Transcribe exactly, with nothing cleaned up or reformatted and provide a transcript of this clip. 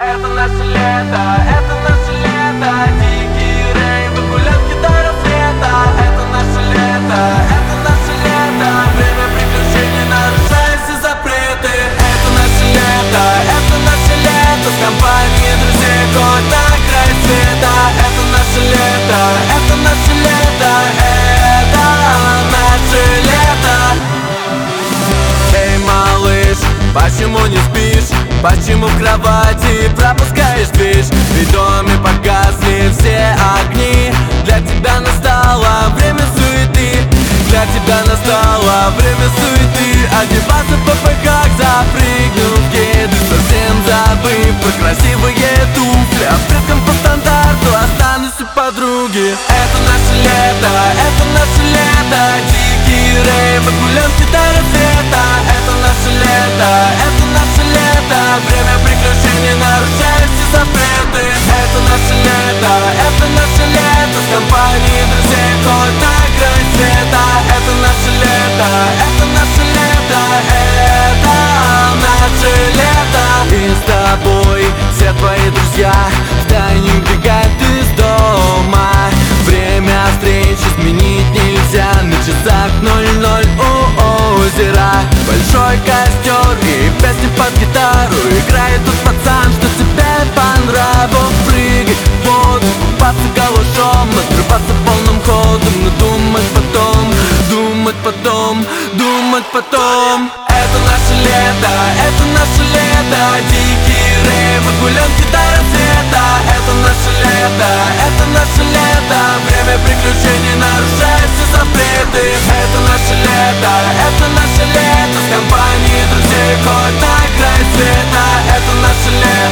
Это наше лето, это наше лето, дикие рейвы, гулянки до рассвета. Это наше лето, это наше лето, время приключений, нарушая все запреты. Это наше лето, это наше лето, с компанией друзей год на край света. Это наше лето, это наше лето, это наше лето. Эй, малыш, почему не спишь? Почему в кровати пропускаешь движ? Ведь в доме погасли все огни. Для тебя настало время суеты. Для тебя настало время суеты. Одеваться по как запрыгнув в кеды, совсем забыв про красивые туфли. А предкам по стандарту останутся подруги. Это наше лето, это наше лето, дикие рейвы, гулянки до рассвета. Это наше лето, это наше лето, время приключений, нарушая все запреты. Это наше лето, это наше лето, с компанией друзей год на край света. Это наше лето, это наше лето, это наше лето. И с тобой все твои друзья втайне убегают из дома. Время встречи изменить нельзя. На часах ноль-ноль у озера. Большой костер и песни под гитару. Играет тут пацан, что тебе по нраву. Прыгай в воду, купаться голышом, отрываться полным ходом. Но думать потом, думать потом, думать потом. Это наше лето, это наше лето, дикие рейвы, гулянки до рассвета. Это наше лето, это наше лето, время приключений, нарушая все запреты. Это наше лето, это наше лето, с компанией друзей год на край света. Это наше лето.